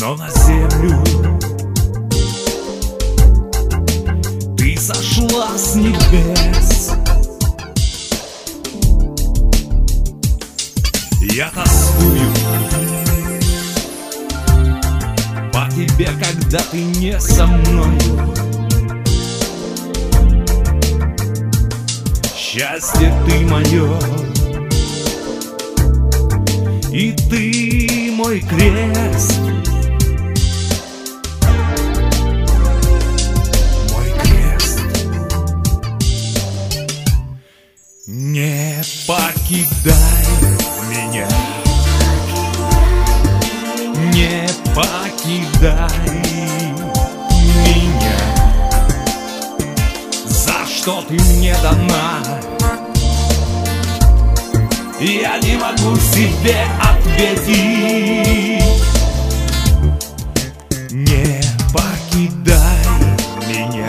но на землю ты сошла с небес. Я тоскую по тебе, когда ты не со мною. Счастье ты мое, и ты мой крест. Мой крест. Не покидай меня, не покидай меня. За что ты мне дана, я не могу себе ответить. Не покидай меня,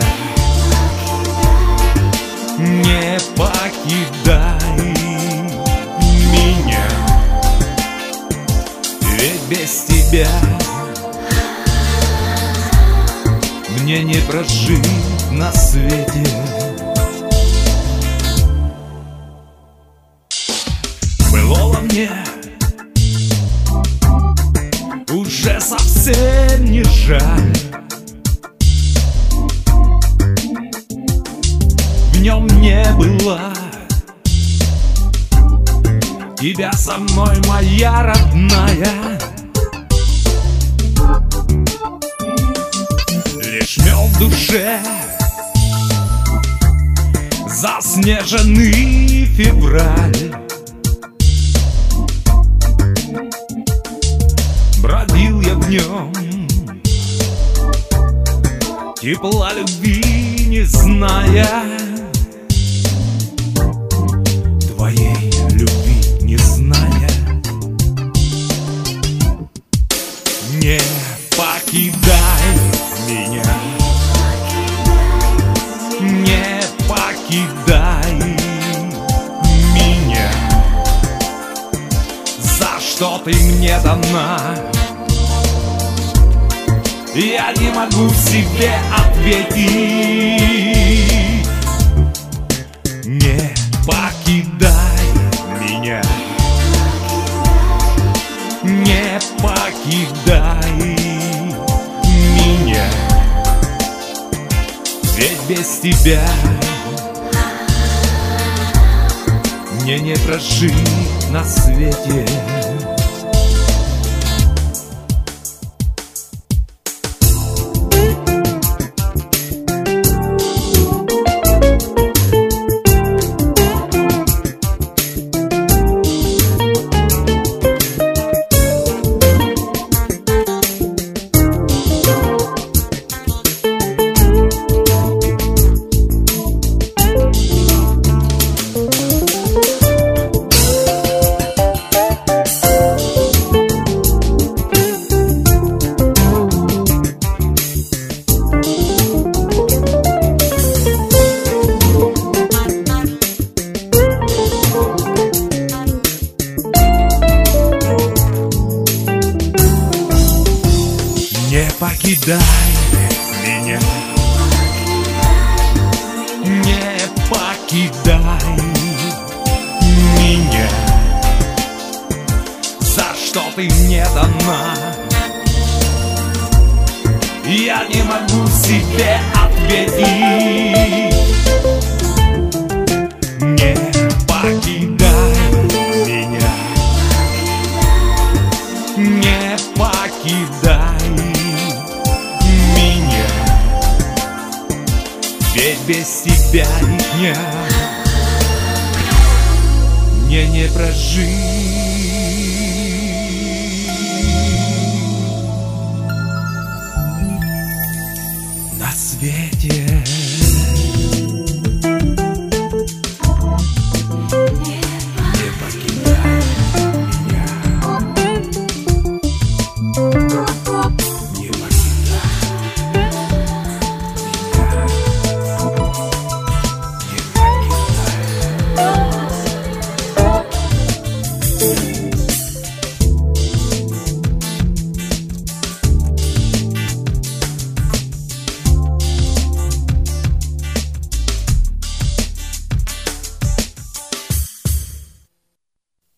не покидай меня. Ведь без тебя мне не прожить на свете. Былого мне уже совсем не жаль. В нем не было тебя со мной, моя родная. Лишь мел в душе заснеженный февраль. Бродил я в нем, тепла любви не зная, твоей любви не зная. Не покидай меня, не покидай меня. За что ты мне дана, я не могу себе ответить. Не покидай меня, не покидай меня. Ведь без тебя мне не прожить на свете. Не покидай меня, не покидай меня. За что ты мне дана, я не могу себе ответить. Не покидай меня, не покидай меня. Ведь без тебя ни дня мне не прожить на свете.